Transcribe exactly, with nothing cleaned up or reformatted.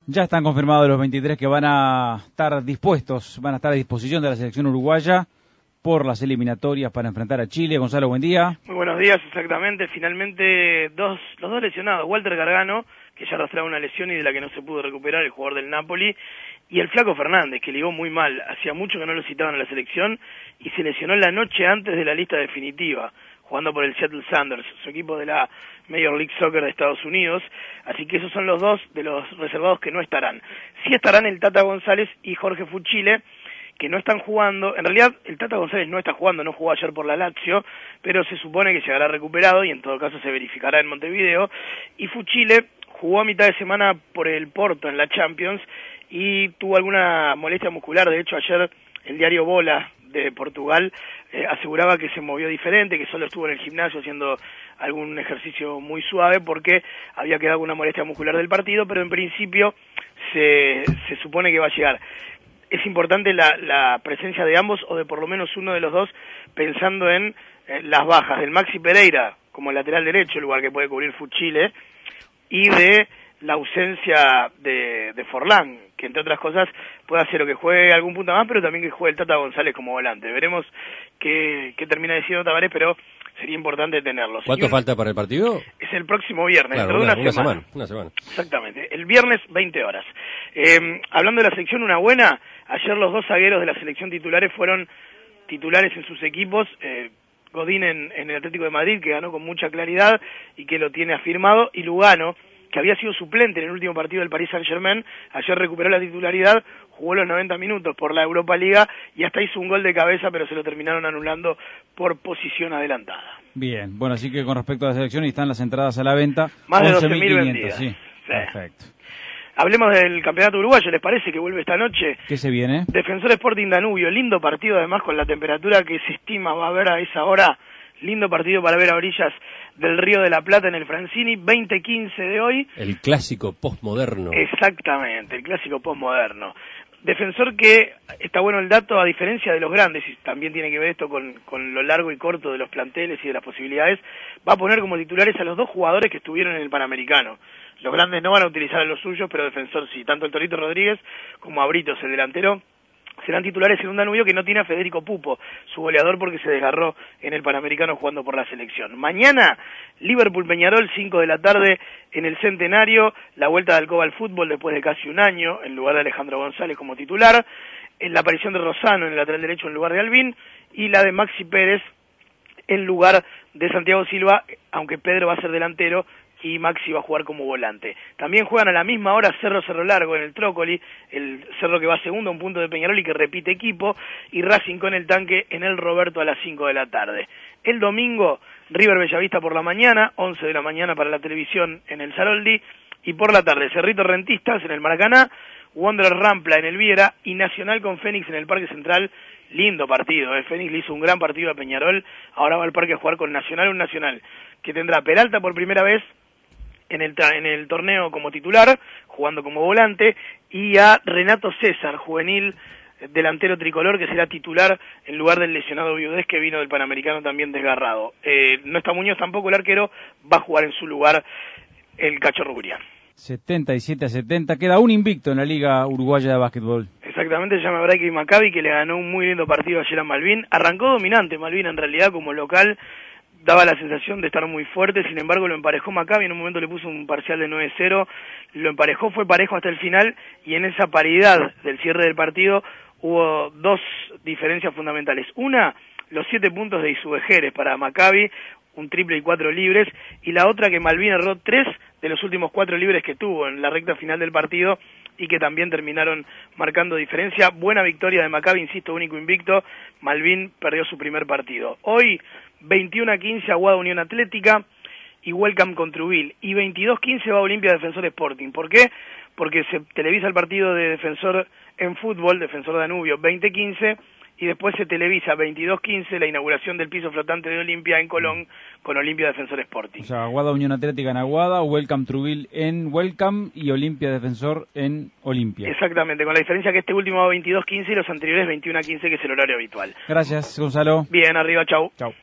Ya están confirmados los veintitrés que van a estar dispuestos, van a estar a disposición de la selección uruguaya por las eliminatorias para enfrentar a Chile. Gonzalo, buen día. Muy buenos días, exactamente. Finalmente, dos, los dos lesionados, Walter Gargano, que ya arrastraba una lesión y de la que no se pudo recuperar, el jugador del Napoli, y el Flaco Fernández, que ligó muy mal. Hacía mucho que no lo citaban a la selección y se lesionó la noche antes de la lista definitiva, jugando por el Seattle Sounders, su equipo de la Major League Soccer de Estados Unidos. Así que esos son los dos de los reservados que no estarán. Sí estarán el Tata González y Jorge Fuchile, que no están jugando. En realidad, el Tata González no está jugando, no jugó ayer por la Lazio, pero se supone que llegará recuperado y en todo caso se verificará en Montevideo. Y Fuchile jugó a mitad de semana por el Porto en la Champions y tuvo alguna molestia muscular. De hecho, ayer el diario Bola de Portugal eh, aseguraba que se movió diferente, que solo estuvo en el gimnasio haciendo algún ejercicio muy suave porque había quedado una molestia muscular del partido, pero en principio se, se supone que va a llegar. Es importante la, la presencia de ambos, o de por lo menos uno de los dos, pensando en eh, las bajas del Maxi Pereira como lateral derecho, el lugar que puede cubrir Fuchile, y de la ausencia de, de Forlán, que entre otras cosas puede hacer o que juegue algún punto más, pero también que juegue el Tata González como volante. Veremos qué, qué termina diciendo Tavares, pero sería importante tenerlos. ¿Cuánto un, falta para el partido? Es el próximo viernes, claro, dentro una, de una, una semana. semana. Una semana. Exactamente, el viernes veinte horas. Eh, hablando de la selección, una buena, ayer los dos zagueros de la selección titulares fueron titulares en sus equipos, eh, Godín en, en el Atlético de Madrid, que ganó con mucha claridad y que lo tiene afirmado, y Lugano, que había sido suplente en el último partido del Paris Saint-Germain, ayer recuperó la titularidad, jugó los noventa minutos por la Europa Liga y hasta hizo un gol de cabeza, pero se lo terminaron anulando por posición adelantada. Bien, bueno, así que con respecto a la selección, y están las entradas a la venta. Más de doce mil vendidas. Sí, sí. Perfecto. Hablemos del campeonato uruguayo, ¿les parece que vuelve esta noche? ¿Qué se viene? Defensor Sporting Danubio, lindo partido además con la temperatura que se estima va a haber a esa hora. Lindo partido para ver a orillas del Río de la Plata en el Francini, veinte quince de hoy. El clásico postmoderno. Exactamente, el clásico postmoderno. Defensor que, está bueno el dato, a diferencia de los grandes, y también tiene que ver esto con, con lo largo y corto de los planteles y de las posibilidades, va a poner como titulares a los dos jugadores que estuvieron en el Panamericano. Los grandes no van a utilizar a los suyos, pero Defensor sí. Tanto el Torito Rodríguez como a Britos, el delantero, serán titulares en un Danubio que no tiene a Federico Pupo, su goleador, porque se desgarró en el Panamericano jugando por la selección. Mañana, Liverpool-Peñarol, cinco de la tarde, en el Centenario, la vuelta de Alcoba al fútbol después de casi un año, en lugar de Alejandro González como titular, en la aparición de Rosano en el lateral derecho en lugar de Albín, y la de Maxi Pérez en lugar de Santiago Silva, aunque Pedro va a ser delantero, y Maxi va a jugar como volante. También juegan a la misma hora Cerro Cerro Largo en el Trócoli, el Cerro que va segundo a un punto de Peñarol y que repite equipo, y Racing con el Tanque en el Roberto a las cinco de la tarde. El domingo, River Bellavista por la mañana, once de la mañana para la televisión en el Saroldi, y por la tarde Cerrito Rentistas en el Maracaná, Wanderer Rampla en el Viera y Nacional con Fénix en el Parque Central. Lindo partido, ¿eh? Fénix le hizo un gran partido a Peñarol, ahora va al parque a jugar con Nacional, un Nacional que tendrá Peralta por primera vez en el, en el torneo como titular, jugando como volante, y a Renato César, juvenil delantero tricolor, que será titular en lugar del lesionado Viudés, que vino del Panamericano también desgarrado. Eh, no está Muñoz tampoco, el arquero, va a jugar en su lugar el Cachorro Gurián. setenta y siete a setenta, queda un invicto en la Liga Uruguaya de Básquetbol. Exactamente, se llama Braique Maccabi, que le ganó un muy lindo partido ayer a Malvin. Arrancó dominante Malvin en realidad como local, daba la sensación de estar muy fuerte, sin embargo lo emparejó Maccabi, en un momento le puso un parcial de nueve cero, lo emparejó, fue parejo hasta el final, y en esa paridad del cierre del partido hubo dos diferencias fundamentales. Una, los siete puntos de Isubejeres para Maccabi, un triple y cuatro libres, y la otra que Malvin erró tres de los últimos cuatro libres que tuvo en la recta final del partido, y que también terminaron marcando diferencia. Buena victoria de Maccabi, insisto, único invicto. Malvin perdió su primer partido. Hoy, veintiuno a quince, Aguada Unión Atlética y Welcome con Trubil. Y veintidós quince va Olimpia Defensor Sporting. ¿Por qué? Porque se televisa el partido de Defensor en fútbol, Defensor Danubio, veinte quince, y después se televisa veintidós quince la inauguración del piso flotante de Olimpia en Colón con Olimpia Defensor Sporting. O sea, Aguada Unión Atlética en Aguada, Welcome Trubil en Welcome y Olimpia Defensor en Olimpia. Exactamente, con la diferencia que este último va veintidós quince y los anteriores veintiuno a quince, que es el horario habitual. Gracias, Gonzalo. Bien, arriba, chau. Chau.